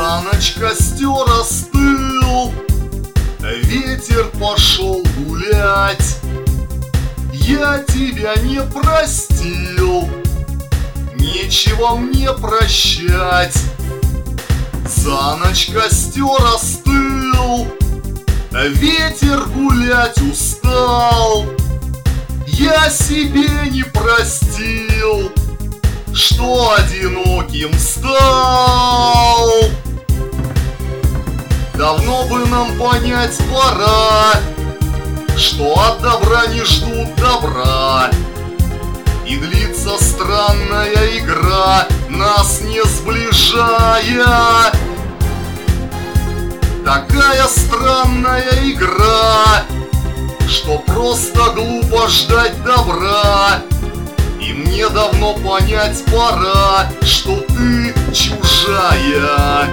За ночь костер остыл, ветер пошел гулять. Я тебя не простил, нечего мне прощать. За ночь костер остыл, ветер гулять устал. Я себе не простил, что одиноким стал. Давно бы нам понять пора, что от добра не ждут добра. И длится странная игра, нас не сближая. Такая странная игра, что просто глупо ждать добра. И мне давно понять пора, что ты чужая.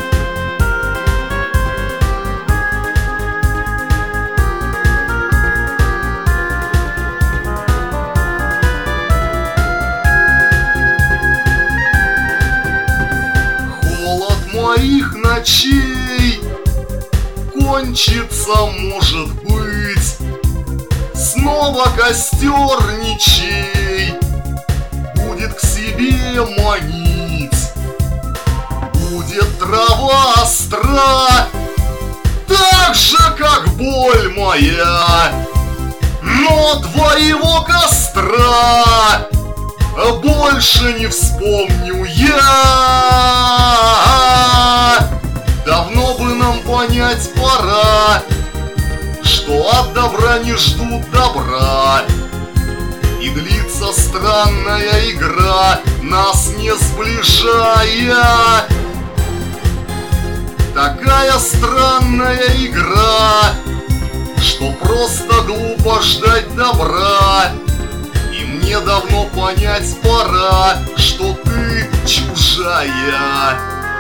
Холод моих ночей кончится, может быть. Снова костер ничей будет к себе манить. Будет трава остра, так же, как боль моя. Но твоего костра больше не вспомню я. Давно бы нам понять пора, что от добра не ждут добра. И длится странная игра, нас не сближая. Такая странная игра, что просто глупо ждать добра. И мне давно понять пора, что ты чужая.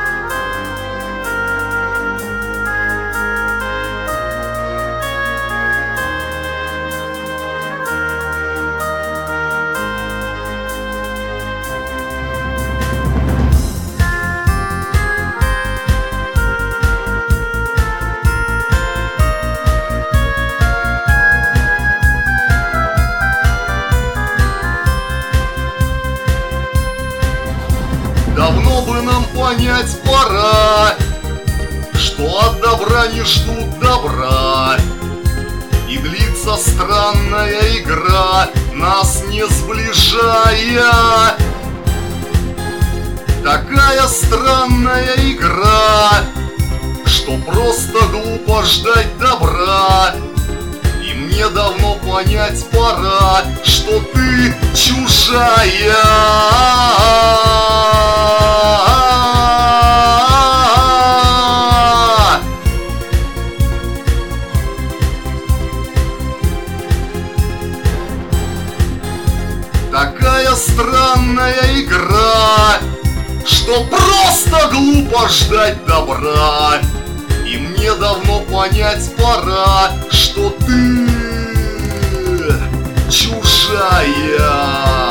Давно бы нам понять пора, что от добра не ждут добра. И длится странная игра, нас не сближая. Такая странная игра, что просто глупо ждать добра. И мне давно понять пора, что ты чужая. Такая странная игра, что просто глупо ждать добра. И мне давно понять пора, что ты чужая.